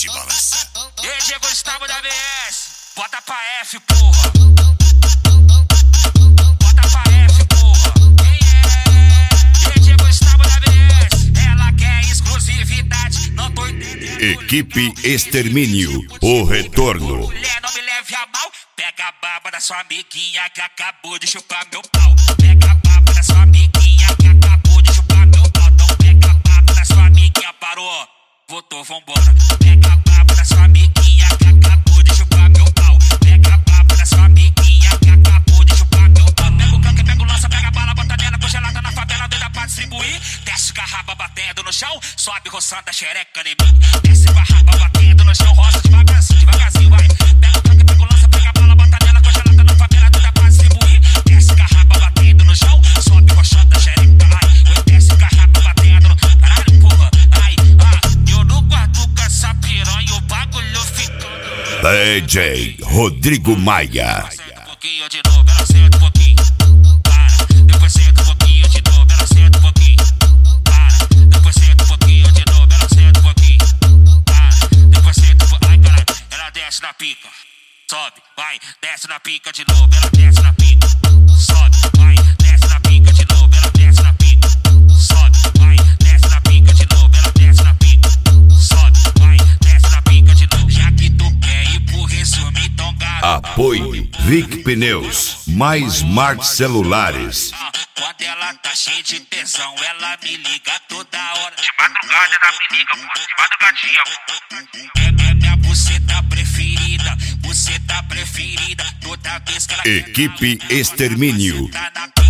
te balançar. E Diego Gustavo da BS, bota pra F, porra. Bota pra F, porra. Quem é? E Diego Gustavo da BS, ela quer exclusividade, não tô entendendo. Equipe Extermínio, o retorno. Mulher, não me leve a mal, pega a baba da sua amiguinha que acabou de chupar meu pau. Pega a baba da sua amiguinha que acabou de chupar meu pau. Então pega a baba da sua amiguinha, parou, voltou, vambora. Pega a baba da sua amiguinha que acabou de chupar meu pau. Pega a baba da sua amiguinha que acabou de chupar meu pau. Pega o canto, pega o lança, pega a bala, bota nela congelada na favela, doida pra distribuir. Desce com a raba batendo no chão, sobe roçando a xereca em mim. Desce com a raba batendo no chão, roça devagarzinho, devagarzinho, vai. Pega o canto, pega o lança, pega a bala, bota nela congelada na favela, doida pra distribuir. Desce com a raba batendo no chão, sobe roçando a xereca, ai. Desce com a raba batendo no... Caralho, porra, ai, eu não guardo com essa piranha, o bagulho fica... DJ Rodrigo Maia. Senta um pouquinho de novo, ela senta um pouquinho. Para, depois senta um pouquinho de novo, ela senta um pouquinho. Para, depois senta um pouquinho de novo, ela senta um pouquinho. Para, depois senta um pouquinho. Ai, caralho, ela desce na pica. Sobe, vai, desce na pica de novo, ela desce na pica. Sobe, vai, desce na pica de novo, ela desce na pica. Sobe, vai, desce na pica de novo, ela desce na pica. Sobe, vai, desce na pica de novo. Já que tu quer ir pro resumo, então garoto. Apoio Rick Pneus, mais Smart Celulares. Quando ela tá cheia de tesão, ela me liga toda hora. De madrugada ela me liga, pô, de madrugadinha. É minha buceta preferida, buceta preferida. Toda vez que ela... Equipe Extermínio. Tá na